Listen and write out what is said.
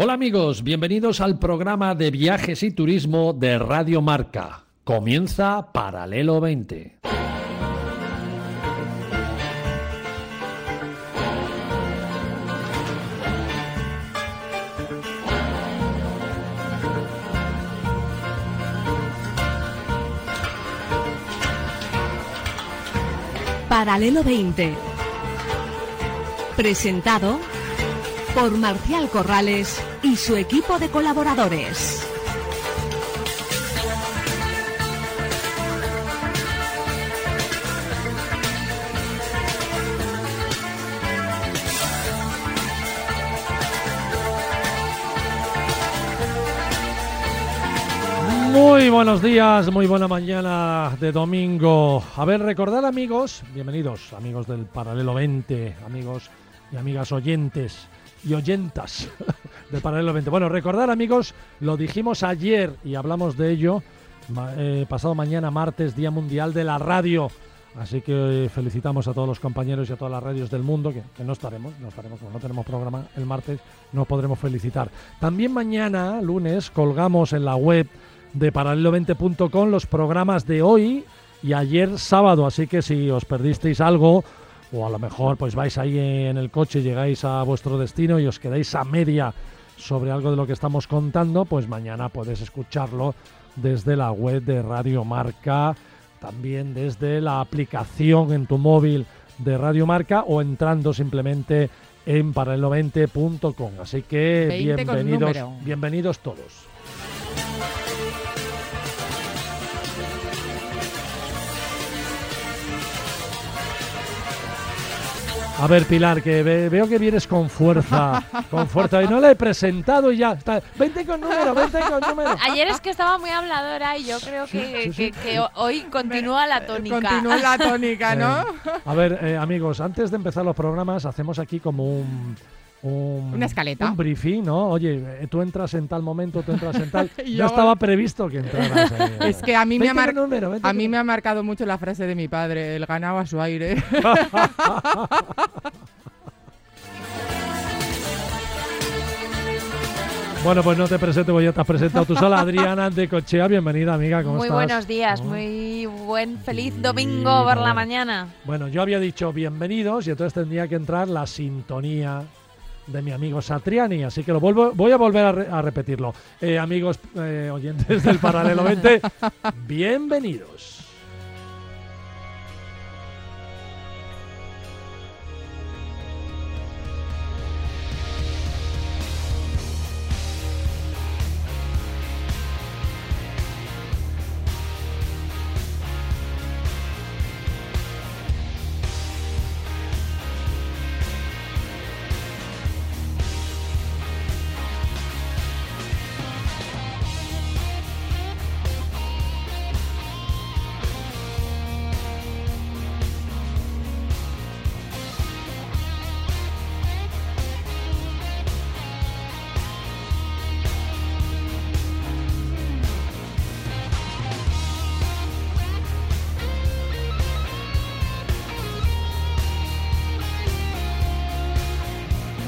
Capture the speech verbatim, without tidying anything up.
Hola amigos, bienvenidos al programa de viajes y turismo de Radio Marca. Comienza Paralelo veinte. Paralelo veinte. Presentado por Marcial Corrales y su equipo de colaboradores. Muy buenos días, muy buena mañana de domingo. A ver, recordad amigos, bienvenidos amigos del Paralelo veinte, amigos y amigas oyentes y oyentas del Paralelo veinte. Bueno, recordad amigos, lo dijimos ayer y hablamos de ello, eh, pasado mañana martes, Día Mundial de la Radio. Así que eh, felicitamos a todos los compañeros y a todas las radios del mundo, que, que no estaremos, no estaremos, como no tenemos programa el martes, no podremos felicitar. También mañana, lunes, colgamos en la web de paralelo veinte punto com los programas de hoy y ayer sábado, así que si os perdisteis algo o a lo mejor pues vais ahí en el coche, llegáis a vuestro destino y os quedáis a media sobre algo de lo que estamos contando, pues mañana podéis escucharlo desde la web de Radio Marca, también desde la aplicación en tu móvil de Radio Marca o entrando simplemente en paralelo veinte punto com. Así que bienvenidos, bienvenidos todos. A ver, Pilar, que ve, veo que vienes con fuerza, con fuerza. Y no la he presentado y ya está. Vente con número, vente con número. Ayer es que estaba muy habladora y yo creo que, sí, sí, sí. que, que hoy continúa la tónica. Continúa la tónica, ¿no? Eh, a ver, eh, amigos, antes de empezar los programas hacemos aquí como un... Un, una escaleta, un briefing, ¿no? Oye, tú entras en tal momento, tú entras en tal. Ya estaba previsto que entraras. Eh. Es que a mí, me ha, mar... número, a mí me ha marcado mucho la frase de mi padre: el ganado a su aire. Bueno, pues no te presento, porque ya te has presentado tú sola. Adriana de Cochea, bienvenida, amiga, ¿cómo muy estás? Muy buenos días, ¿cómo? Muy buen, feliz sí, domingo por no. la mañana. Bueno, yo había dicho bienvenidos y entonces tendría que entrar la sintonía de mi amigo Satriani, así que lo vuelvo, voy a volver a, re, a repetirlo. Eh, amigos eh, oyentes del Paralelo veinte, bienvenidos.